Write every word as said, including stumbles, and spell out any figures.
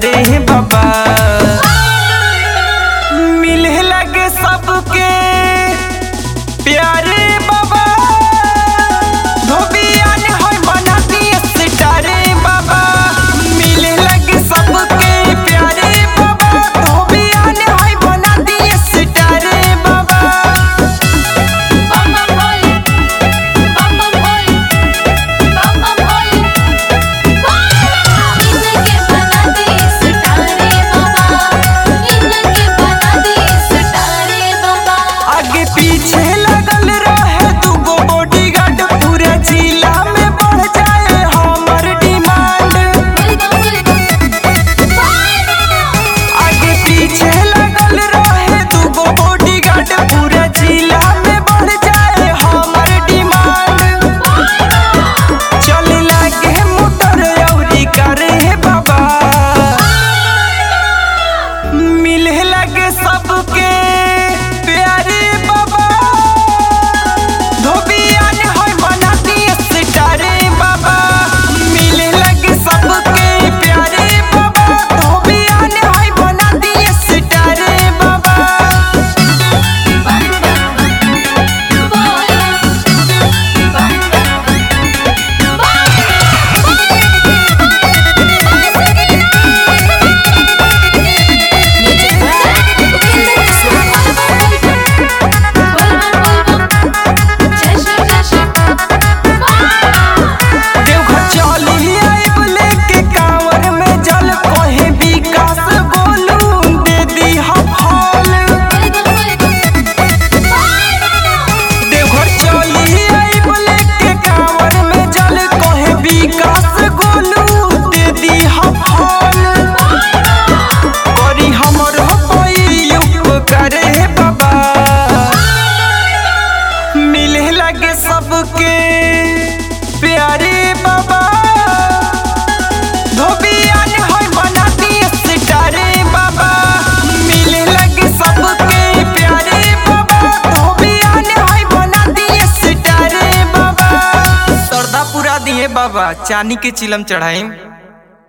सितारे बाबा। मिले लगे सबके प्यारे बाबा, धोबिया ने होय बना दिए सितारे बाबा। मिले लगे सबके प्यारे बाबा, धोबिया ने होय बना दिए सितारे बाबा। बम बम भोले, बम बम भोले, बम बम भोले, इनके बना दिए सितारे बाबा, इनके बना दिए सितारे बाबा। आगे पीछे लगल रहे दुगो बॉडीगार्ड, पूरे जिला में बढ़ जाए हमर डिमांड। आगे पीछे लगल रहे दुगो बॉडीगार्ड, पूरे जिला में बढ़ जाए हमर डिमांड। चले लगे मोटर अउरी करे बाबा, मिले लगे सबके प्यारे बाबा, धोबिया ने होय बना दिए सितारे बाबा। मिले लगे सबके प्यारे बाबा, धोबिया ने होय बना दिए सितारे बाबा। बम बम भोले, बम देवघर चली आइब लेके कांवर में जल, कहे विकास बोलू दे दीहा फल। देवघर चली आइब लेके कांवर में जल, कहे विकास गोलू दे दीहा फल। करी हमर होई उपकार हे बाबा, मिले लगे सबके प्यारे बाबा, धोबिया ने होय बना दिए सितारे बाबा। मिले लगे सबके प्यारे बाबा, धोबिया ने होय बना दिए सितारे बाबा। सरदा पूरा दिए बाबा, चांदी के चिलम चढ़ाई।